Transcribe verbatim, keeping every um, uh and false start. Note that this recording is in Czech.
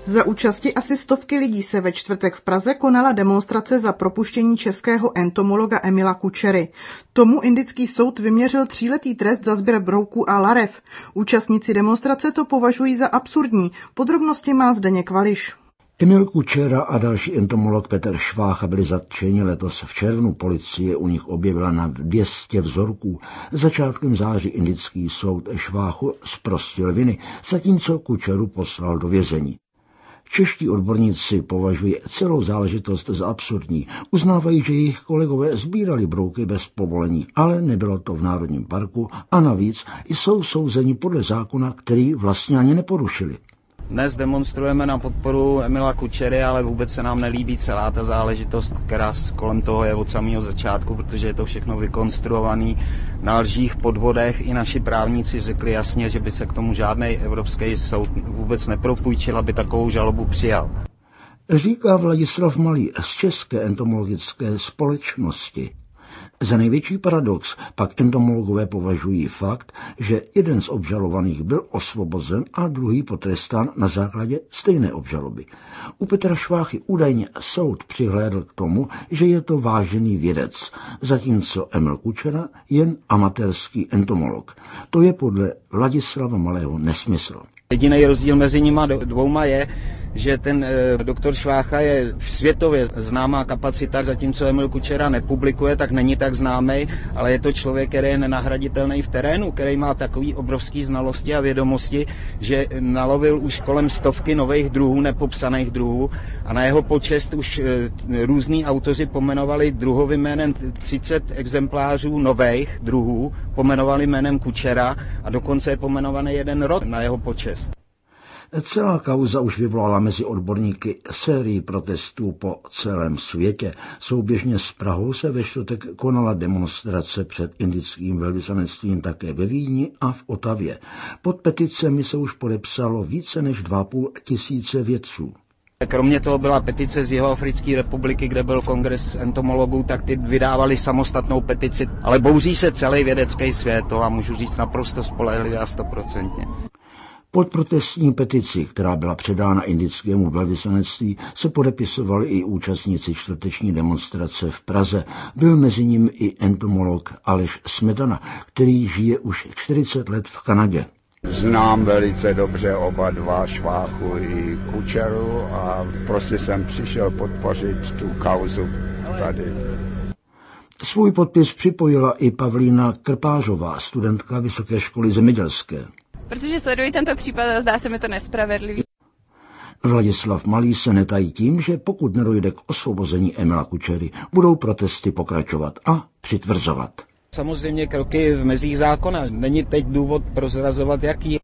Za účasti asi stovky lidí se ve čtvrtek v Praze konala demonstrace za propuštění českého entomologa Emila Kučery. Tomu indický soud vyměřil tříletý trest za sběr brouků a larev. Účastníci demonstrace to považují za absurdní. Podrobnosti má Zdeněk Vališ. Emil Kučera a další entomolog Petr Švácha byli zatčeni letos v červnu. Policie u nich objevila na dvě stě vzorků. Začátkem září indický soud Šváchu zprostil viny, zatímco Kučeru poslal do vězení. Čeští odborníci považují celou záležitost za absurdní. Uznávají, že jejich kolegové sbírali brouky bez povolení, ale nebylo to v Národním parku a navíc jsou souzeni podle zákona, který vlastně ani neporušili. Dnes demonstrujeme na podporu Emila Kučery, ale vůbec se nám nelíbí celá ta záležitost, která kolem toho je od samého začátku, protože je to všechno vykonstruovaný na lžích, podvodech. I naši právníci řekli jasně, že by se k tomu žádný evropský soud vůbec nepropůjčil, aby takovou žalobu přijal. Říká Vladislav Malý z České entomologické společnosti. Za největší paradox pak entomologové považují fakt, že jeden z obžalovaných byl osvobozen a druhý potrestán na základě stejné obžaloby. U Petra Šváchy údajně soud přihlédl k tomu, že je to vážený vědec, zatímco Emil Kučera jen amatérský entomolog. To je podle Vladislava Malého nesmysl. Jediný rozdíl mezi nima dvouma je, že ten e, doktor Švácha je světově známá kapacita, zatímco Emil Kučera nepublikuje, tak není tak známý, ale je to člověk, který je nenahraditelný v terénu, který má takový obrovský znalosti a vědomosti, že nalovil už kolem stovky nových druhů, nepopsaných druhů a na jeho počest už e, různí autoři pomenovali druhovým jménem třicet exemplářů nových druhů, pomenovali jménem Kučera a dokonce je pomenovaný jeden rod na jeho počest. Celá kauza už vyvolala mezi odborníky sérii protestů po celém světě. Souběžně s Prahou se ve čtvrtek konala demonstrace před indickým velvyslanectvím také ve Vídni a v Otavě. Pod peticemi se už podepsalo více než dva a půl tisíce vědců. Kromě toho byla petice z Jihoafrické republiky, kde byl kongres entomologů, tak ty vydávali samostatnou petici, ale bouří se celý vědecký svět, to vám můžu říct naprosto spolehlivě a stoprocentně. Pod protestní petici, která byla předána indickému velvyslanectví, se podepisovali i účastníci čtvrteční demonstrace v Praze. Byl mezi nimi i entomolog Aleš Smetana, který žije už čtyřicet let v Kanadě. Znám velice dobře oba dva, Šváchu i Kučeru, a prostě jsem přišel podpořit tu kauzu tady. Svůj podpis připojila i Pavlína Krpářová, studentka Vysoké školy zemědělské. Protože sleduji tento případ, zdá se mi to nespravedlivý. Vladislav Malý se netají tím, že pokud nedojde k osvobození Emila Kučery, budou protesty pokračovat a přitvrzovat. Samozřejmě kroky v mezích zákona. Není teď důvod prozrazovat, jaký.